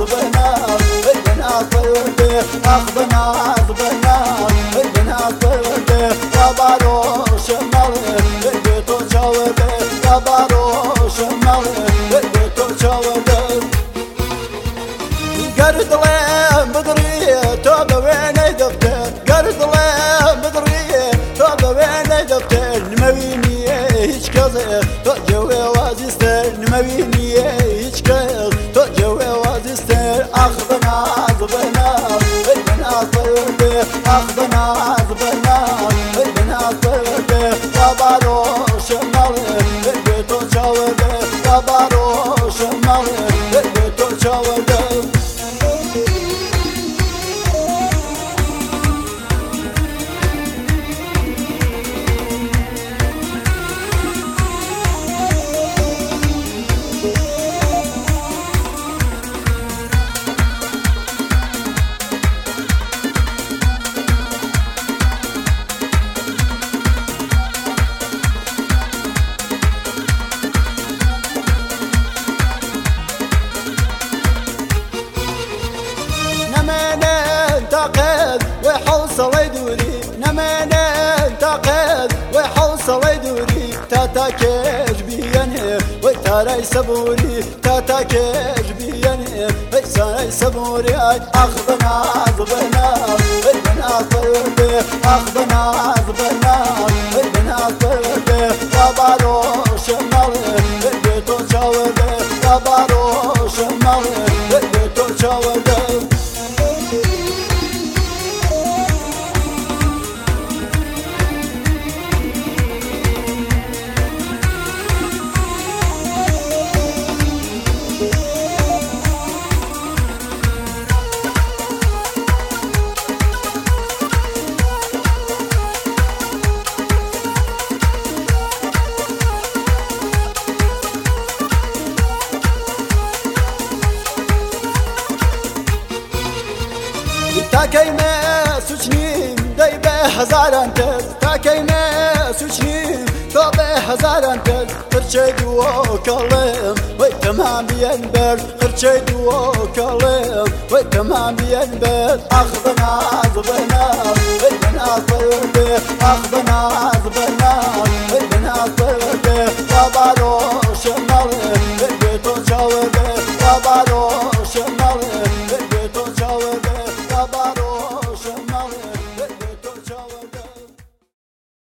بنار البنات طيبة أخ بنات بنار البنات طيبة يا باروش النار البيت وجاوبة يا باروش النار البيت وجاوبة قرد لين بدرية توبة وين دفتر قرد لين بدرية توبة وين دفتر نمويني هيج كذا تجوي وازيستر نمويني هيج كذا تجوي وازيستر أخ بنات بنات البنات طيبة أخ بنات بنات البنات طيبة يا باروش النار البيت وجاوبة يا باروش النار البيت وجاوبة انتقد وحوصل يدوري نمن انتقد وحوصل يدوري تتكج بينه وترى صبوري تتكج بينه وترى صبوري أخ بنات بنات البنات طيبة أخ بنات بنات البنات طيبة يا باروش النار البيت وجاوبة يا باروش النار البيت وجاوبة تاكيما سوچنیم دی به هزاران تز تاكيما سوچنیم تو به هزاران تز خرچه دو کلم و تمام بیان بر خرچه دو کلم و تمام بیان بر أخ بنات بنات البنات طيبة أخ بنات بنات البنات طيبة يا باروش